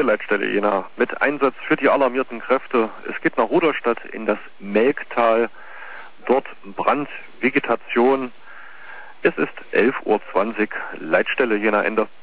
Hier Leitstelle Jena mit Einsatz für die alarmierten Kräfte. Es geht nach Rudolstadt in das Melktal. Dort Brand, Vegetation. Es ist 11:20 Uhr. Leitstelle Jena Ende.